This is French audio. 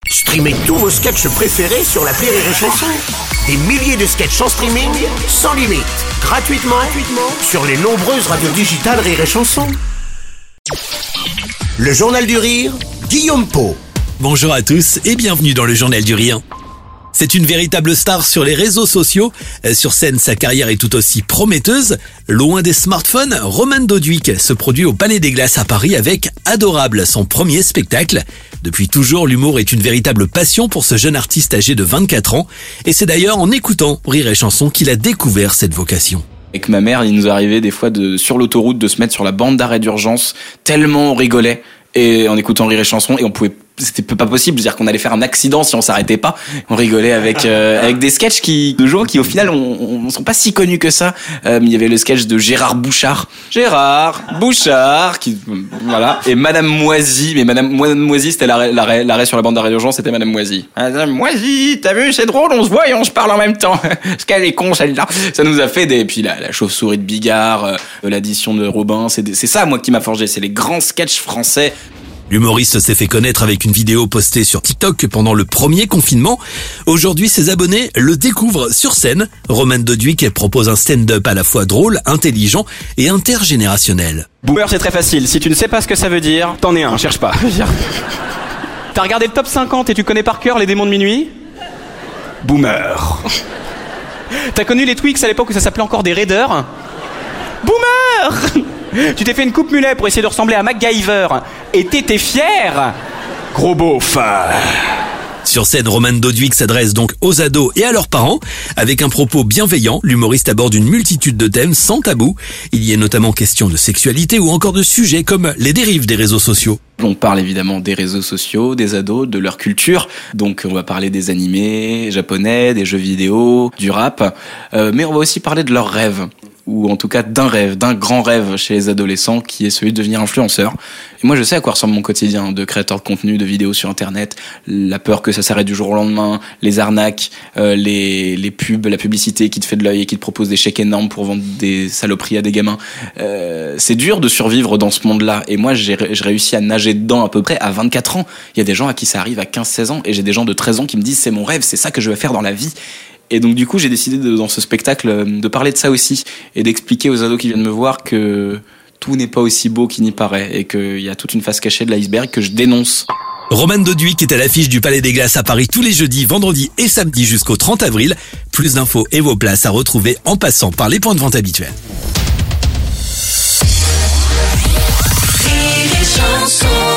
Streamez tous vos sketchs préférés sur l'appli Rire et Chanson. Des milliers de sketchs en streaming, sans limite, gratuitement sur les nombreuses radios digitales Rire et Chanson. Le Journal du Rire, Guillaume Pau. Bonjour à tous et bienvenue dans le Journal du Rire. C'est une véritable star sur les réseaux sociaux. Sur scène, sa carrière est tout aussi prometteuse. Loin des smartphones, Romane Doduic se produit au Palais des Glaces à Paris avec Adorable, son premier spectacle. Depuis toujours, l'humour est une véritable passion pour ce jeune artiste âgé de 24 ans. Et c'est d'ailleurs en écoutant Rire et Chanson qu'il a découvert cette vocation. Avec ma mère, il nous arrivait des fois sur l'autoroute de se mettre sur la bande d'arrêt d'urgence, tellement on rigolait. Et en écoutant Rire et Chanson, et c'était pas possible, c'est-à-dire qu'on allait faire un accident si on s'arrêtait pas. On rigolait avec des sketchs de gens qui au final on sont pas si connus que ça. Il y avait le sketch de Gérard Bouchard, voilà, et Madame Moisy, mais Madame Moisy c'était l'arrêt sur la bande d'arrêt d'urgence, c'était Madame Moisy. Madame Moisy, t'as vu, c'est drôle, on se voit et on se parle en même temps. Parce qu'elle est con celle-là. Ça nous a fait puis la chauve-souris de Bigard, l'addition de Robin, c'est ça moi qui m'a forgé, c'est les grands sketchs français. L'humoriste s'est fait connaître avec une vidéo postée sur TikTok pendant le premier confinement. Aujourd'hui, ses abonnés le découvrent sur scène. Romane Doduic propose un stand-up à la fois drôle, intelligent et intergénérationnel. Boomer, c'est très facile. Si tu ne sais pas ce que ça veut dire, t'en es un, cherche pas. T'as regardé le top 50 et tu connais par cœur les démons de minuit ? Boomer. T'as connu les Twix à l'époque où ça s'appelait encore des Raiders ? Boomer. Tu t'es fait une coupe mulet pour essayer de ressembler à MacGyver et t'étais fier ? Gros beauf. Sur scène, Romane Doduic s'adresse donc aux ados et à leurs parents. Avec un propos bienveillant, l'humoriste aborde une multitude de thèmes sans tabou. Il y est notamment question de sexualité ou encore de sujets comme les dérives des réseaux sociaux. On parle évidemment des réseaux sociaux, des ados, de leur culture. Donc on va parler des animés japonais, des jeux vidéo, du rap. Mais on va aussi parler de leurs rêves. Ou en tout cas d'un grand rêve chez les adolescents qui est celui de devenir influenceur. Et moi je sais à quoi ressemble mon quotidien de créateur de contenu, de vidéos sur internet, la peur que ça s'arrête du jour au lendemain, les arnaques, les pubs, la publicité qui te fait de l'œil et qui te propose des chèques énormes pour vendre des saloperies à des gamins. C'est dur de survivre dans ce monde-là et moi j'ai réussi à nager dedans à peu près à 24 ans. Il y a des gens à qui ça arrive à 15-16 ans et j'ai des gens de 13 ans qui me disent c'est mon rêve, c'est ça que je veux faire dans la vie. Et donc du coup j'ai décidé dans ce spectacle de parler de ça aussi et d'expliquer aux ados qui viennent me voir que tout n'est pas aussi beau qu'il n'y paraît et qu'il y a toute une face cachée de l'iceberg que je dénonce. Romane Doduic est à l'affiche du Palais des Glaces à Paris tous les jeudis, vendredis et samedis jusqu'au 30 avril. Plus d'infos et vos places à retrouver en passant par les points de vente habituels. Rire et Chanson.